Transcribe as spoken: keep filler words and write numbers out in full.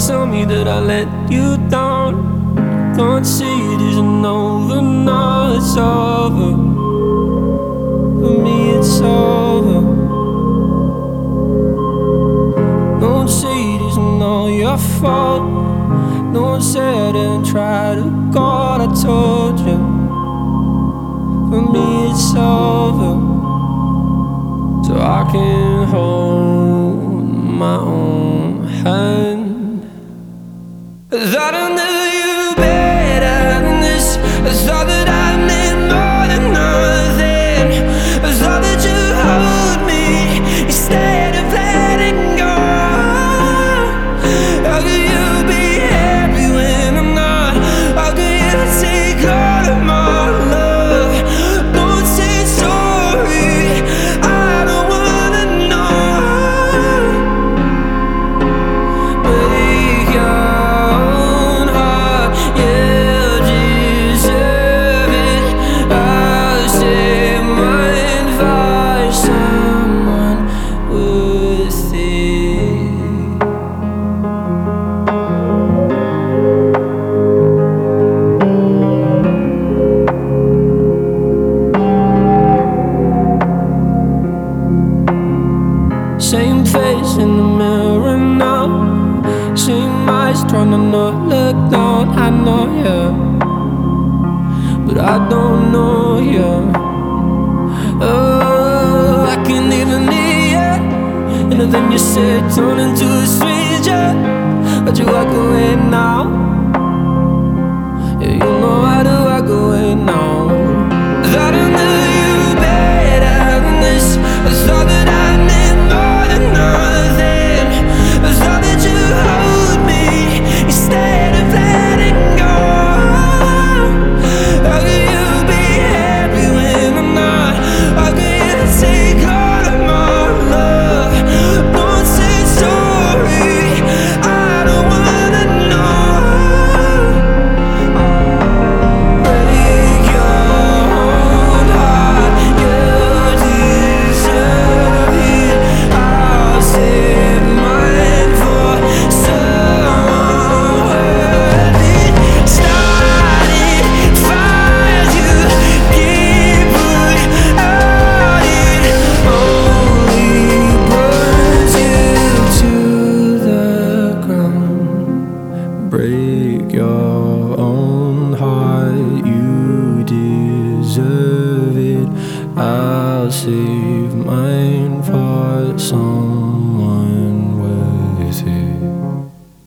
tell me that I let you down. Don't see it isn't over, now it's over. For me it's over. Don't say it isn't all your fault. Don't say I didn't try to call, I told you. For me it's over. So I can hold my own hand. Thought I knew you better than this. I thought that I meant more than nothing. I thought that you hold me instead of letting go. How could you be happy when I'm not? How could you take all of my love? Don't say sorry, I don't wanna know. Break your own heart, you deserve it. I'll save mine for someone worth it. Same face in the mirror now. Same eyes trying to not look down. I know you, but I don't know you. Oh, I can't even hear you. And then you said turn into a stranger. But you walk away now. Yeah, you know how to walk away now. Thought I knew you better than this. I thought that I meant more than nothing. I thought that you hold me instead of letting go. How could you be happy when I'm not? How could you take all of my love? Don't say sorry, I don't wanna know. Break your own heart, you deserve it. I'll save mine for someone worth it. Starting fires you can't put out, it only burns you to the ground. Break your own heart, you deserve it. I'll save mine for someone